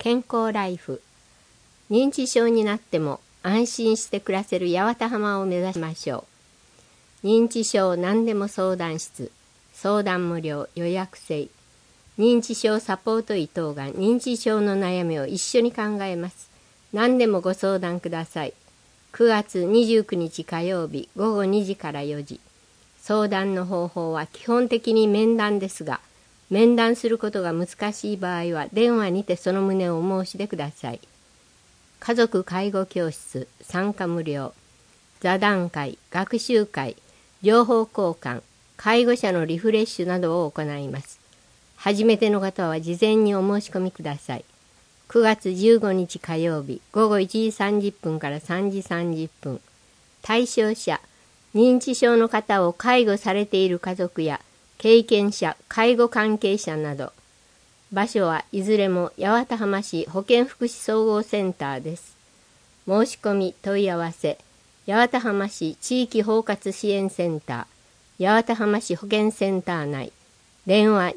健康ライフ。認知症になっても安心して暮らせる八幡浜を目指しましょう。認知症何でも相談室。相談無料、予約制。認知症サポート医等が認知症の悩みを一緒に考えます。何でもご相談ください。9月29日火曜日午後2時から4時。相談の方法は基本的に面談ですが、面談することが難しい場合は電話にてその旨をお申し出ください。家族介護教室、参加無料。座談会、学習会、情報交換、介護者のリフレッシュなどを行います。初めての方は事前にお申し込みください。9月15日火曜日午後1時30分から3時30分。対象者、認知症の方を介護されている家族や経験者、介護関係者など。場所はいずれも八幡浜市保健福祉総合センターです。申し込み問い合わせ、八幡浜市地域包括支援センター、八幡浜市保健センター内、電話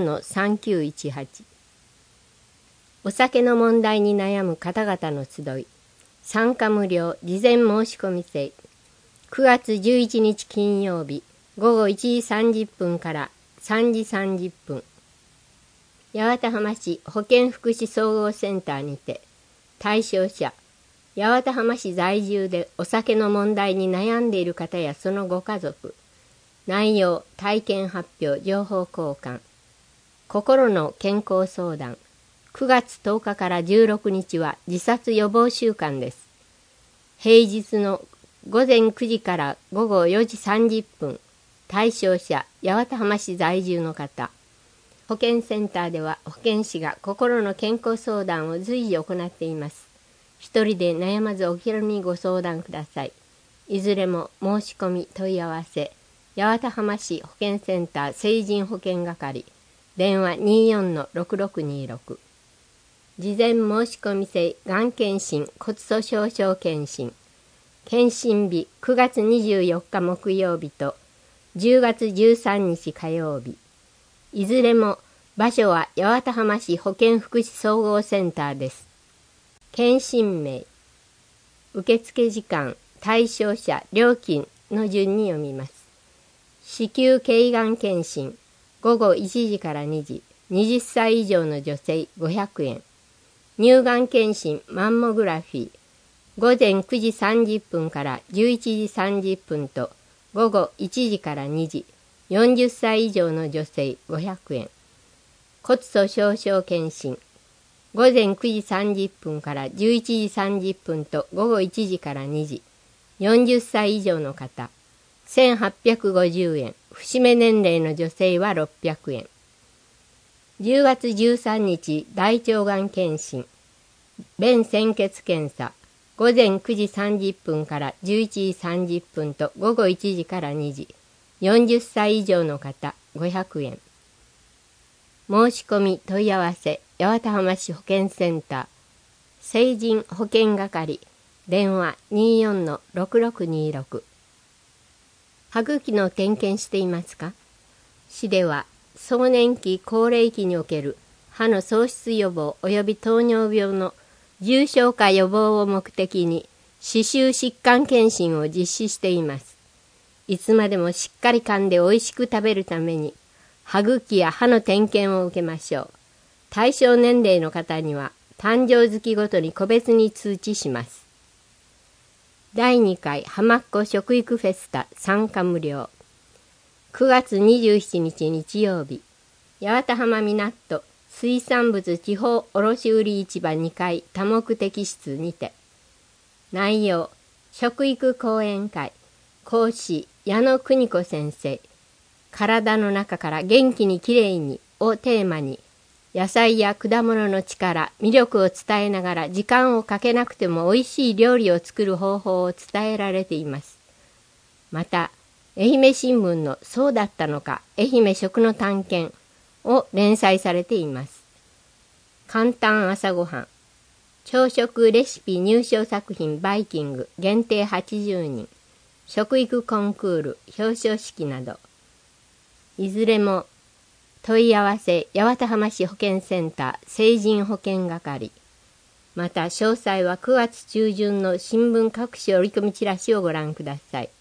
24-3918。お酒の問題に悩む方々の集い、参加無料、事前申し込み制。9月11日金曜日、午後1時30分から3時30分。八幡浜市保健福祉総合センターにて、対象者、八幡浜市在住でお酒の問題に悩んでいる方やそのご家族。内容、体験発表、情報交換。心の健康相談。9月10日から16日は自殺予防週間です。平日の午前9時から午後4時30分。対象者、八幡浜市在住の方。保健センターでは保健師が心の健康相談を随時行っています。一人で悩まずお気軽にご相談ください。いずれも申し込み問い合わせ、八幡浜市保健センター成人保健係、電話 24-6626。事前申し込み制がん検診、骨粗しょう症検診。検診日9月24日木曜日と10月13日火曜日。いずれも場所は八幡浜市保健福祉総合センターです。検診名、受付時間、対象者、料金の順に読みます。子宮頸がん検診、午後1時から2時、20歳以上の女性500円。乳がん検診、マンモグラフィー、午前9時30分から11時30分と午後1時から2時、40歳以上の女性500円。骨粗しょう症検診、午前9時30分から11時30分と午後1時から2時、40歳以上の方、1850円。節目年齢の女性は600円。10月13日、大腸がん検診、便潜血検査、午前9時30分から11時30分と午後1時から2時、40歳以上の方500円。申し込み問い合わせ、八幡浜市保健センター、成人保健係、電話 24-6626。歯茎の点検していますか？市では、壮年期高齢期における歯の喪失予防及び糖尿病の重症化予防を目的に歯周疾患検診を実施しています。いつまでもしっかり噛んで美味しく食べるために歯茎や歯の点検を受けましょう。対象年齢の方には誕生月ごとに個別に通知します。第2回浜っ子食育フェスタ参加無料。9月27日日曜日、八幡浜港水産物地方卸売市場2階多目的室にて。内容、食育講演会、講師矢野邦子先生、体の中から元気にきれいにをテーマに、野菜や果物の力、魅力を伝えながら時間をかけなくても美味しい料理を作る方法を伝えられています。また、愛媛新聞のそうだったのか愛媛食の探検を連載されています。簡単朝ごはん、朝食レシピ入賞作品バイキング限定80人、食育コンクール表彰式など、いずれも問い合わせ八幡浜市保健センター成人保健係。また詳細は9月中旬の新聞各種折り込みチラシをご覧ください。